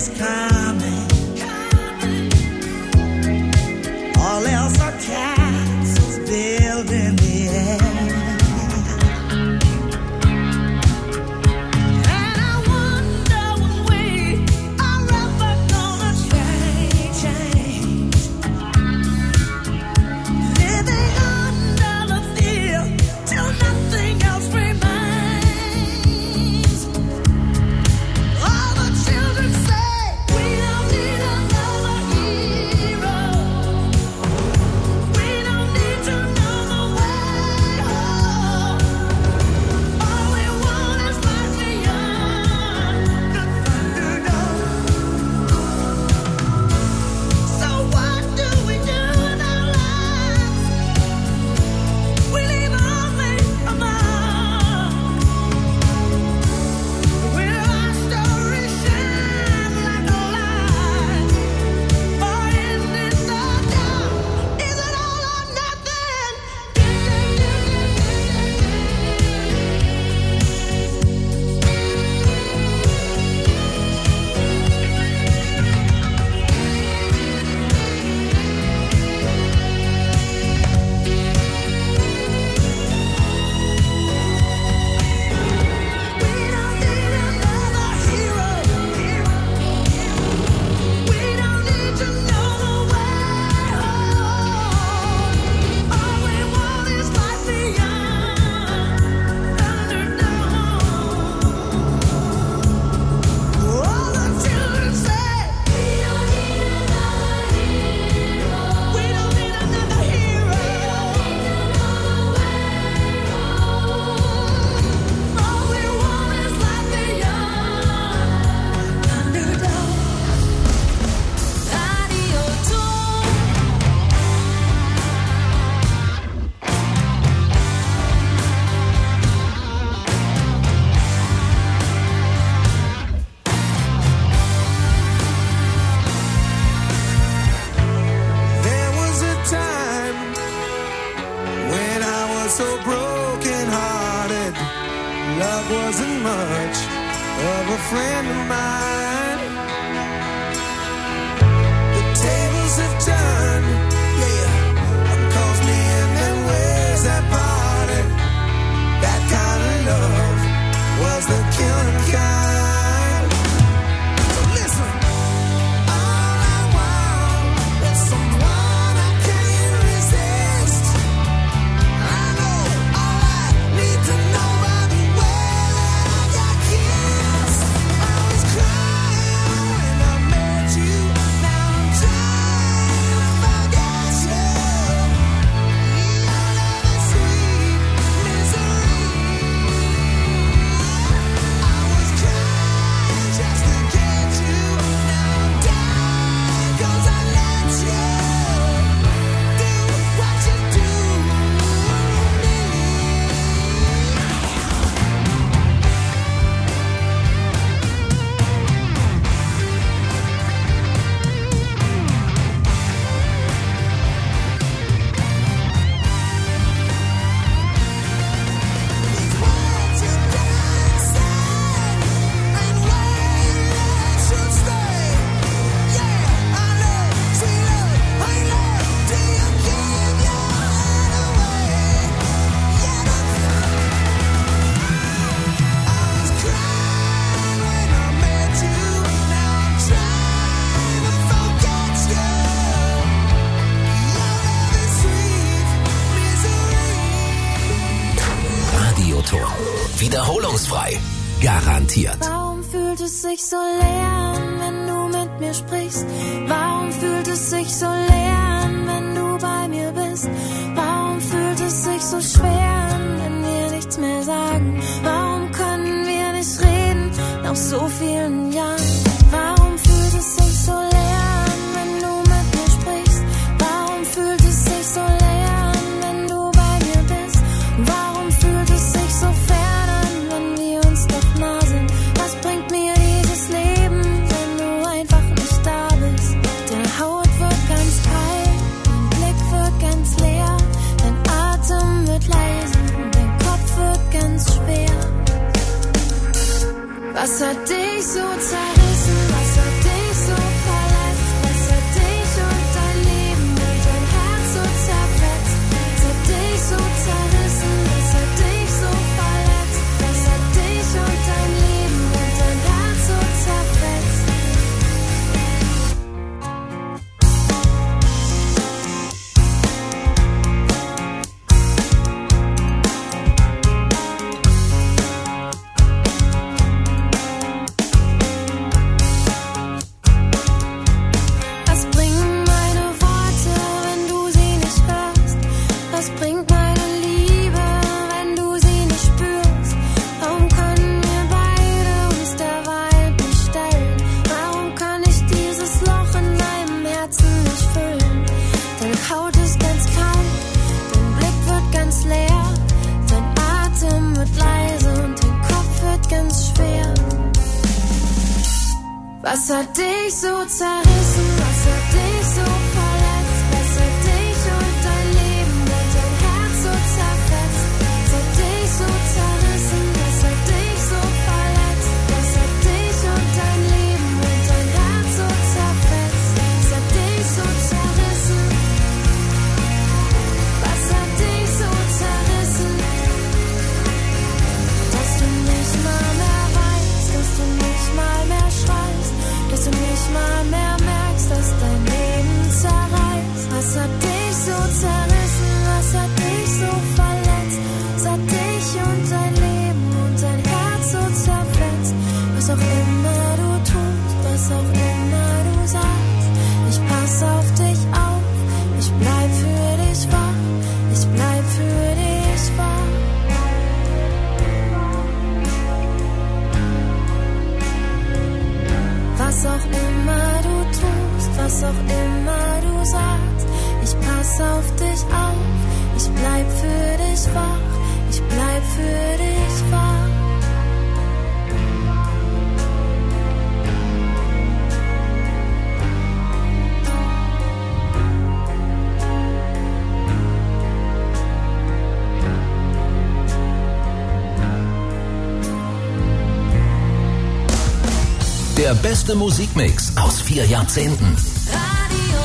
is coming. All else are castles built in the air. Wiederholungsfrei. Garantiert. Warum fühlt es sich so leer an, wenn du mit mir sprichst? Warum fühlt es sich so leer an, wenn du bei mir bist? Warum fühlt es sich so schwer an, wenn wir nichts mehr sagen? Warum können wir nicht reden nach so vielen Jahren? Warum fühlt es sich so leer an, wenn du mit mir sprichst? Warum fühlt es sich so leer an, wenn du bei mir bist? Warum fühlt es sich so fern an, wenn wir uns doch nah sind? Was bringt mir dieses Leben, wenn du einfach nicht da bist? Der Haut wird ganz kalt, dein Blick wird ganz leer, dein Atem wird leise und dein Kopf wird ganz schwer. Was hat dich so zerrissen? Was hat dich Was hat dich so zerrissen? Was hat dich so verletzt? Was hat dich und dein Leben und dein Herz so zerfetzt? Was hat dich so zerrissen? Was hat dich so verletzt? Was hat dich und dein Leben und dein Herz so zerfetzt? Was hat dich so zerrissen? Was hat dich so zerrissen? Dass du nicht mal mehr weißt, dass du nicht mal mehr schreist, dass du nicht mal mehr merkst, dass dein Leben zerreißt. Was hat dich so zerrissen? Was hat dich so verletzt? Was hat dich und dein Leben und dein Herz so zerfetzt? Was auch immer du tust, was auch immer du sagst, ich pass auf dich auf, ich bleib für dich wach, ich bleib für dich wach. Was auch immer du tust, was auch immer du sagst, ich pass auf dich auf, ich bleib für dich wach, ich bleib für dich wach. Der beste Musikmix aus 4 Jahrzehnten. Radio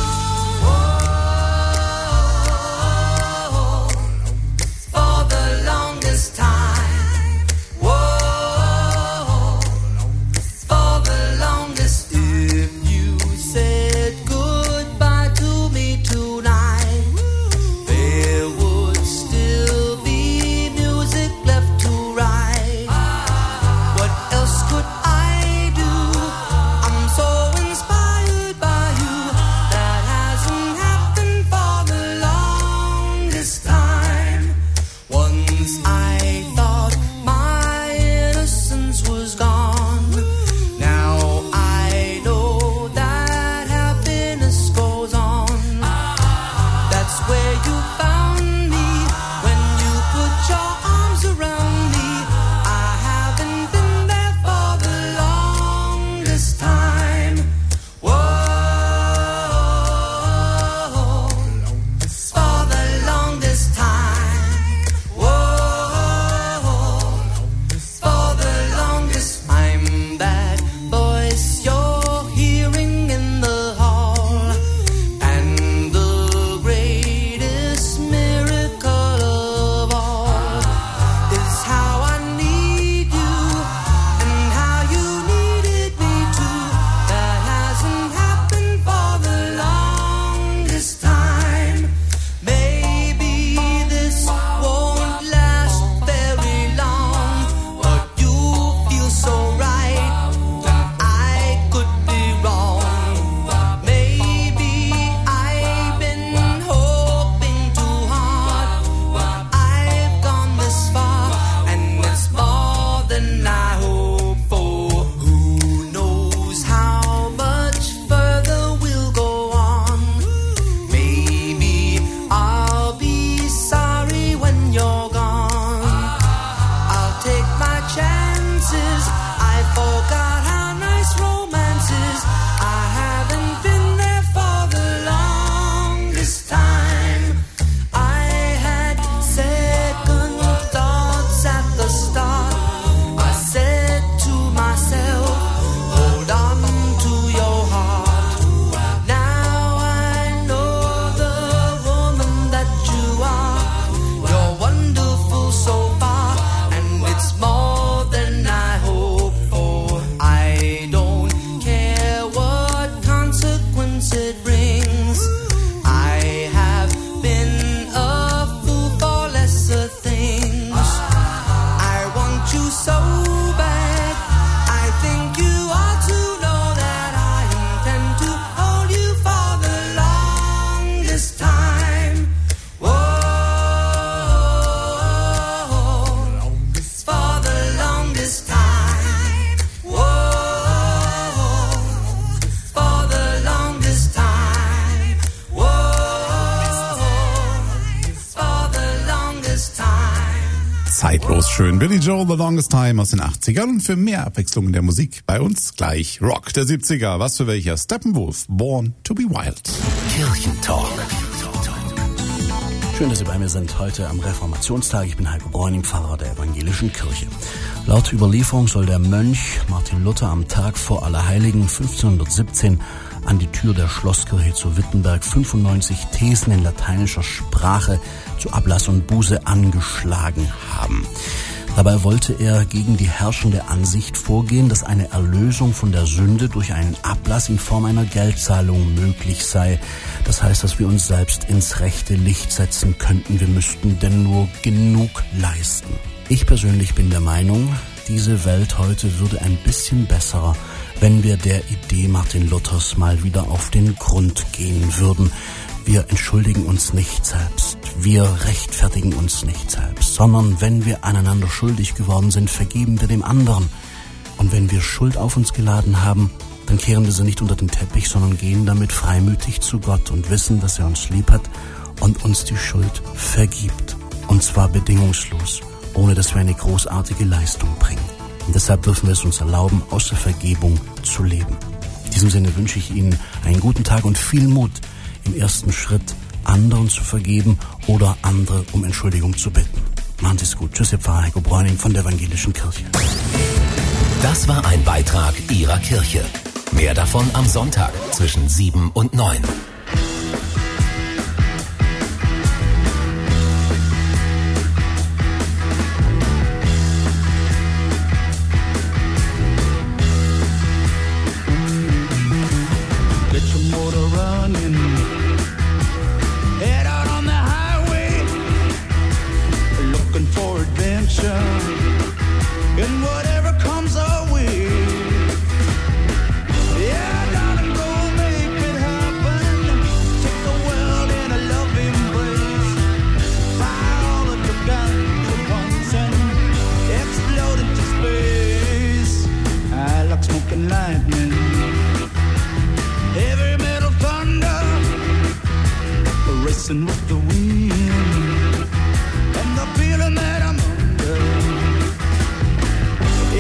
For the longest time. Whoa, for the longest. If you said goodbye to me tonight, there would still be music left to write. What else could I do? I'm so inspired by Dankeschön. Billy Joel, The Longest Time aus den 80ern. Und für mehr Abwechslung in der Musik bei uns gleich Rock der 70er. Was für welcher? Steppenwolf, Born to be Wild. Kirchentalk. Schön, dass Sie bei mir sind heute am Reformationstag. Ich bin Heiko Bräuning, Pfarrer der Evangelischen Kirche. Laut Überlieferung soll der Mönch Martin Luther am Tag vor Allerheiligen 1517 an die Tür der Schlosskirche zu Wittenberg 95 Thesen in lateinischer Sprache zu Ablass und Buße angeschlagen haben. Dabei wollte er gegen die herrschende Ansicht vorgehen, dass eine Erlösung von der Sünde durch einen Ablass in Form einer Geldzahlung möglich sei. Das heißt, dass wir uns selbst ins rechte Licht setzen könnten. Wir müssten denn nur genug leisten. Ich persönlich bin der Meinung, diese Welt heute würde ein bisschen besser, wenn wir der Idee Martin Luthers mal wieder auf den Grund gehen würden. Wir entschuldigen uns nicht selbst, wir rechtfertigen uns nicht selbst, sondern wenn wir aneinander schuldig geworden sind, vergeben wir dem anderen. Und wenn wir Schuld auf uns geladen haben, dann kehren wir sie nicht unter den Teppich, sondern gehen damit freimütig zu Gott und wissen, dass er uns lieb hat und uns die Schuld vergibt. Und zwar bedingungslos, ohne dass wir eine großartige Leistung bringen. Und deshalb dürfen wir es uns erlauben, aus der Vergebung zu leben. In diesem Sinne wünsche ich Ihnen einen guten Tag und viel Mut, im ersten Schritt anderen zu vergeben oder andere um Entschuldigung zu bitten. Machen Sie es gut. Tschüss, Ihr Pfarrer Heiko Bräuning von der Evangelischen Kirche. Das war ein Beitrag Ihrer Kirche. Mehr davon am Sonntag zwischen 7 und 9. And whatever comes our way, yeah, darling, go make it happen. Take the world in a loving embrace. Fire all of your guns at once and explode into space. I like smoke and lightning, heavy metal thunder, racing with the wind, and the feeling that I'm under.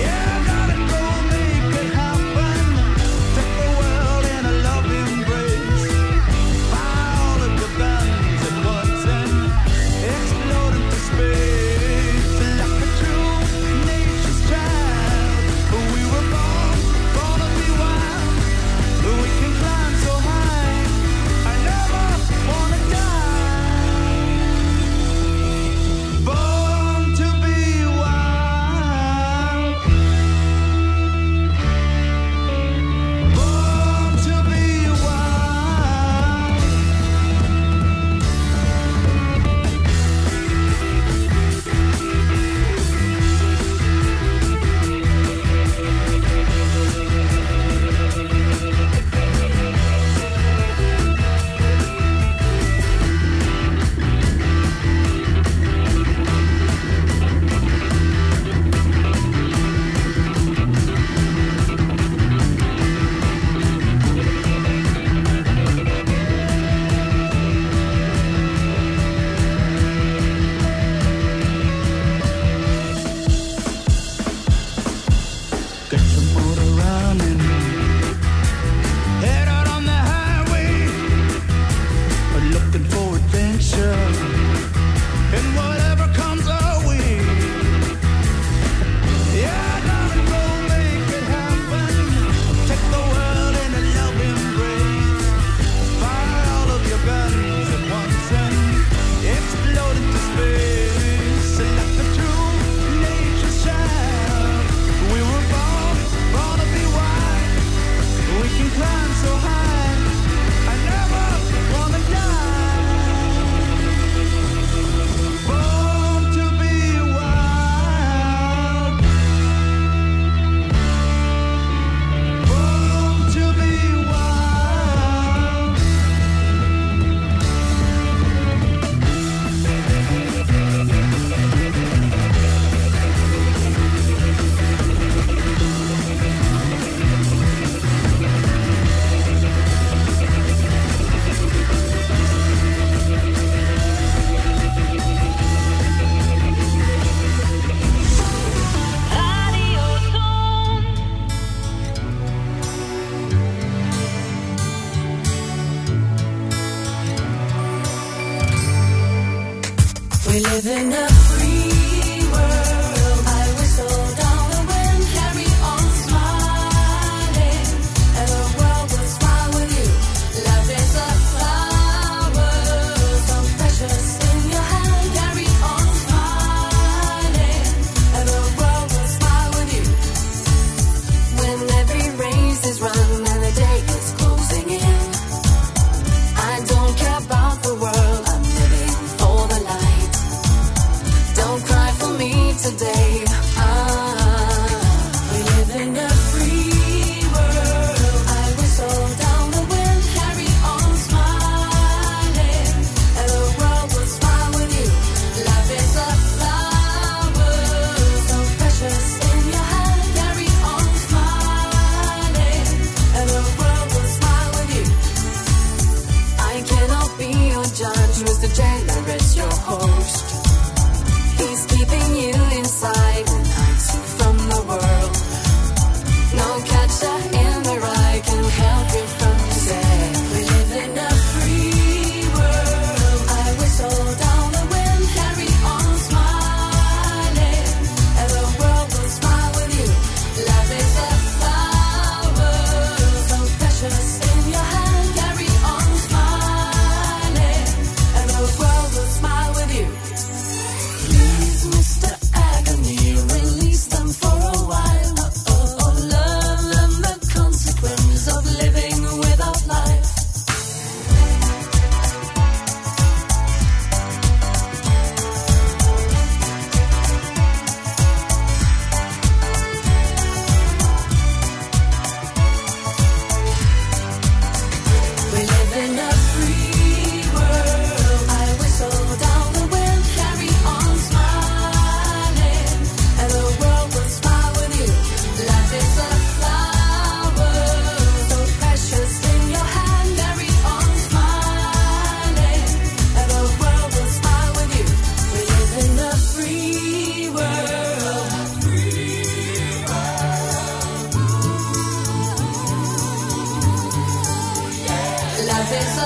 life is